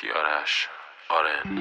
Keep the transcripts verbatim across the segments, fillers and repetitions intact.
کیارش آرن.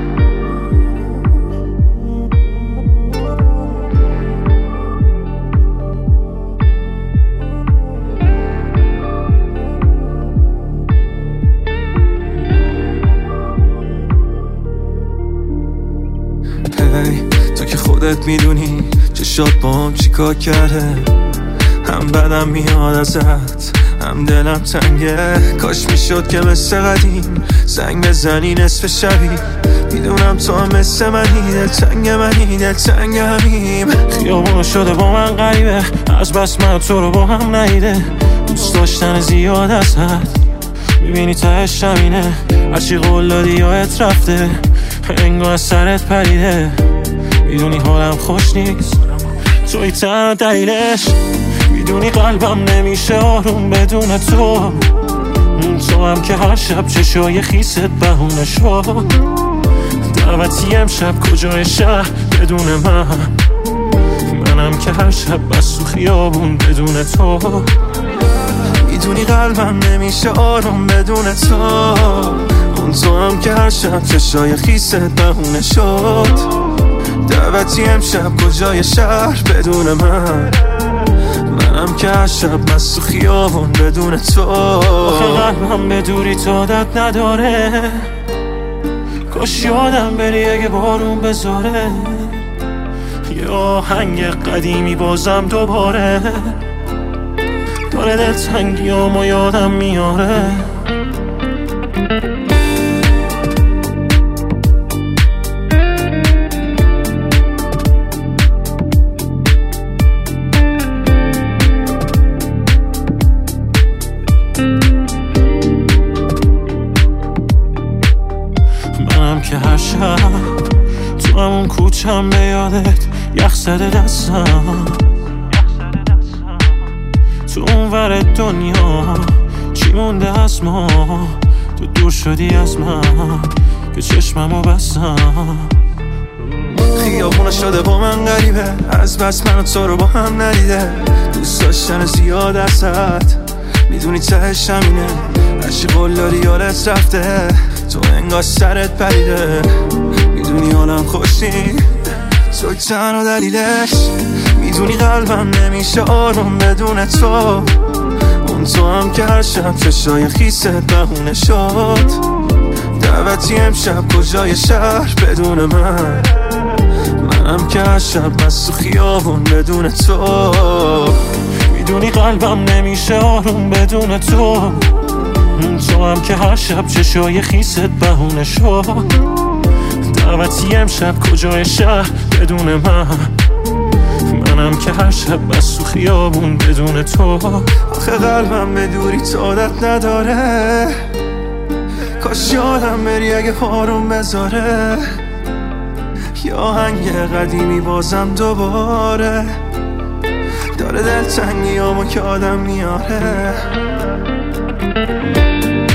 تو که خودت میدونی چشات با هم چیکار کرده، هم بدم میاد ازت هم دلم تنگه. کاش میشد که مثل قدیم زنگ بزنی نصف شبی. میدونم تو هم مثل منی، دل تنگ منی، دل تنگ همیم. خیابون شده با من غریبه، از بس من تو رو با هم ندیده. دوست داشتن زیاد ازت میبینی تهش همینه. هرچی قول دادی یادت رفته، انگار از سرت پریده. میدونی حالم خوش نیست، توی تنها دلیلش. میدونی قلبم نمیشه آروم بدون تو. تو هم که هر شب چشای خیست بهونه شد. دعوتی امشب کجای شهر بدون من. منم که هر شب بس تو خیابون بدون تو. میدونی قلبم نمیشه آروم بدون تو. اون تو هم که هر شب چشای خیست بهونه شد. دعوتی امشب کجای شهر بدون من. منم که هر شب بس تو خیابون بدون تو. آخه قلبم به دوری تو عادت نداره. کاش یادم بری اگه بارون بذاره. یه آهنگ قدیمی بازم دوباره داره دلتنگیامو یادم میاره. منم که هر شب تو همون کوچم به یادت یخ زده دستم. تو اون ور دنیا چی مونده از ما؟ تو دور شدی از من که چشممو بستم. خیابونه شده با من غریبه، از بس من و تو رو با هم ندیده. دوست داشتن زیاد ازت میدونی تهش همینه. هرچی قول دادی یادت رفته، تو انگار سرت پریده. میدونی حالم خوش نیست، توی تنها دلیلش. میدونی قلبم نمیشه آروم بدون تو. اون تو هم که هر شب چشای خیست بهونه شد. دعوتی امشب کجای شهر بدون من. منم که هر شب بس تو خیابون بدون تو. میدونی قلبم نمیشه آروم بدون تو. تو هم که هر شب چشای خیست بهونه شد. دعوتی امشب کجای شهر بدون من. منم که هر شب بس تو خیابون بدون تو. آخه قلبم به دوری تو عادت نداره. کاش یادم بری اگه بارون بذاره. یا آهنگ قدیمی بازم دوباره داره دلتنگیامو که آدم میاره.